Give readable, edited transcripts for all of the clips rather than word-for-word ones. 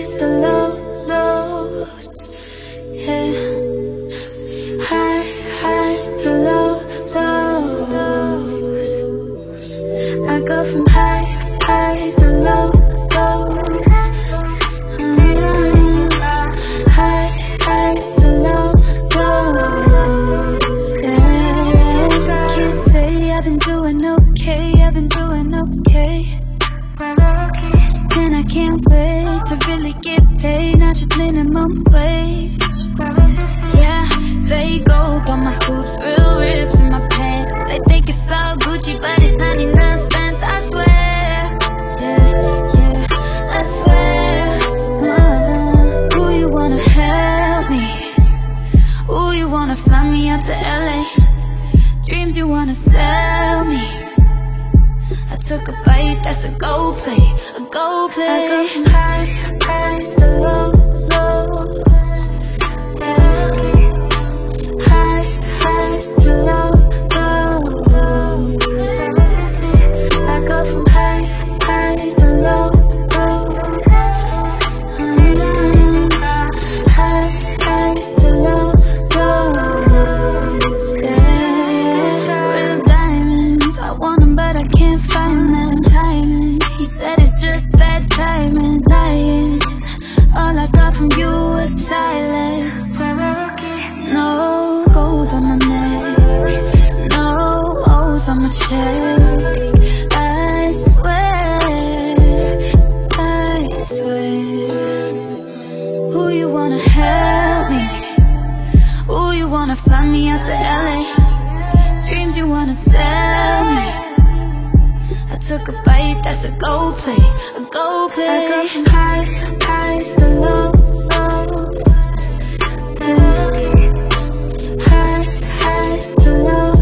highs to lows, yeah. Highs to lows. I go from highs to lows. Highs to lows, yeah. Can't say I've been doing okay, and I can't wait to really get paid, not just minimum wage. Yeah, they go, got my hoops real ripped in my pants. They think it's all Gucci, but it's 99 cents, I swear. Yeah, I swear. Who you wanna help me? Who you wanna fly me out to LA? Dreams you wanna sell me. I took a bite, that's a go play, a go play. I go from highs to lows, yeah. Highs to lows. I go from highs to lows. Highs to lows, yeah. Real diamonds, I want them but I can't find them. Timing, he said it's just bad timing. Lying, all I got from you was silence. No gold on my neck, no O's on my check. I swear. Who you wanna help me? Who you wanna fly me out to LA? Dreams you wanna sell me. I took a bite, that's a go play, a go play. I go from highs to lows, yeah. Highs to lows.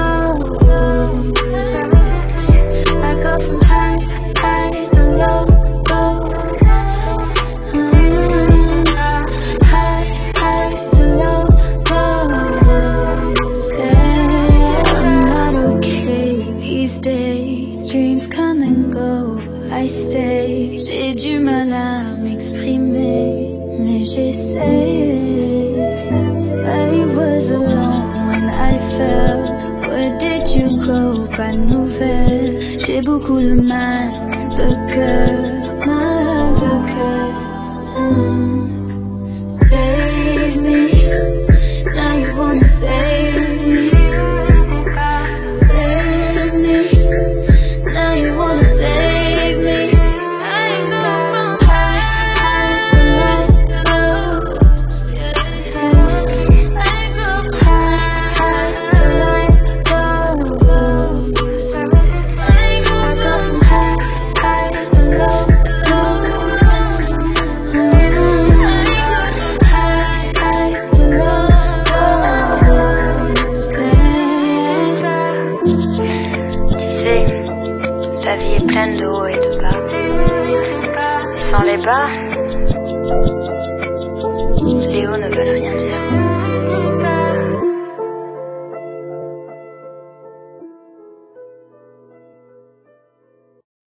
I go from highs to lows. Highs to lows, yeah. I'm not okay these days. Dreams come and go, I stay. J'ai du mal à m'exprimer, mais j'essaie. I was alone when I fell. Where did you go? Pas de nouvelles. J'ai beaucoup de mal de cœur, mal de cœur. Save me, now you wanna save me. Save me, now you wanna save me. I go from highs to lows, yeah. I go from highs to lows. I go from highs to lows. Highs to lows, Tu sais, la vie est pleine de hauts et de bas. Sans les bas, les hauts ne veulent rien dire.